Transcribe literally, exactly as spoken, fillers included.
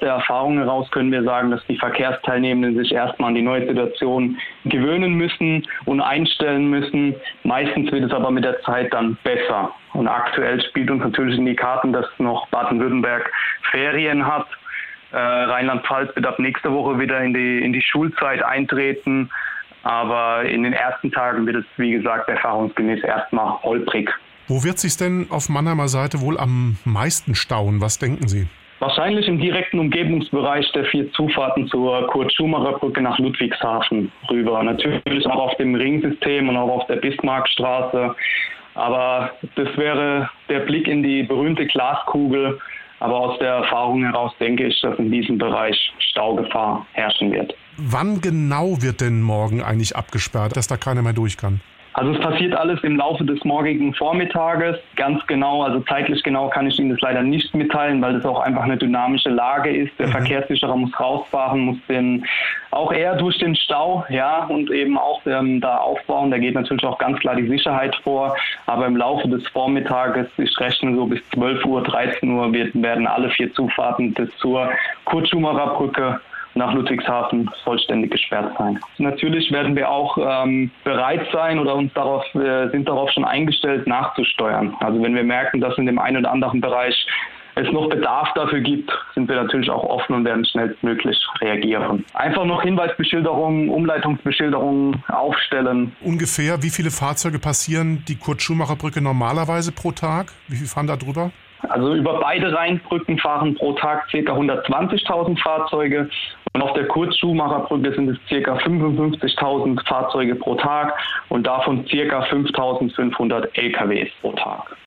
der Erfahrung heraus können wir sagen, dass die Verkehrsteilnehmenden sich erstmal an die neue Situation gewöhnen müssen und einstellen müssen. Meistens wird es aber mit der Zeit dann besser. Und aktuell spielt uns natürlich in die Karten, dass noch Baden-Württemberg Ferien hat. Äh, Rheinland-Pfalz wird ab nächste Woche wieder in die, in die Schulzeit eintreten. Aber in den ersten Tagen wird es, wie gesagt, erfahrungsgemäß erstmal holprig. Wo wird es sich denn auf Mannheimer Seite wohl am meisten stauen? Was denken Sie? Wahrscheinlich im direkten Umgebungsbereich der vier Zufahrten zur Kurt-Schumacher-Brücke nach Ludwigshafen rüber. Natürlich auch auf dem Ringsystem und auch auf der Bismarckstraße. Aber das wäre der Blick in die berühmte Glaskugel. Aber aus der Erfahrung heraus denke ich, dass in diesem Bereich Staugefahr herrschen wird. Wann genau wird denn morgen eigentlich abgesperrt, dass da keiner mehr durch kann? Also es passiert alles im Laufe des morgigen Vormittages. Ganz genau, also zeitlich genau kann ich Ihnen das leider nicht mitteilen, weil das auch einfach eine dynamische Lage ist. Der mhm. Verkehrssicherer muss rausfahren, muss den auch eher durch den Stau, ja, und eben auch ähm, da aufbauen. Da geht natürlich auch ganz klar die Sicherheit vor. Aber im Laufe des Vormittages, ich rechne so bis zwölf Uhr, dreizehn Uhr, wird, werden alle vier Zufahrten bis zur Kurt-Schumacher-Brücke nach Ludwigshafen vollständig gesperrt sein. Natürlich werden wir auch ähm, bereit sein oder uns darauf äh, sind darauf schon eingestellt, nachzusteuern. Also wenn wir merken, dass in dem einen oder anderen Bereich es noch Bedarf dafür gibt, sind wir natürlich auch offen und werden schnellstmöglich reagieren. Einfach noch Hinweisbeschilderungen, Umleitungsbeschilderungen aufstellen. Ungefähr wie viele Fahrzeuge passieren die Kurt-Schumacher-Brücke normalerweise pro Tag? Wie viel fahren da drüber? Also über beide Rheinbrücken fahren pro Tag ca. hundertzwanzigtausend Fahrzeuge und auf der Kurt-Schumacher-Brücke sind es ca. fünfundfünfzigtausend Fahrzeuge pro Tag und davon ca. fünftausendfünfhundert L K Ws pro Tag.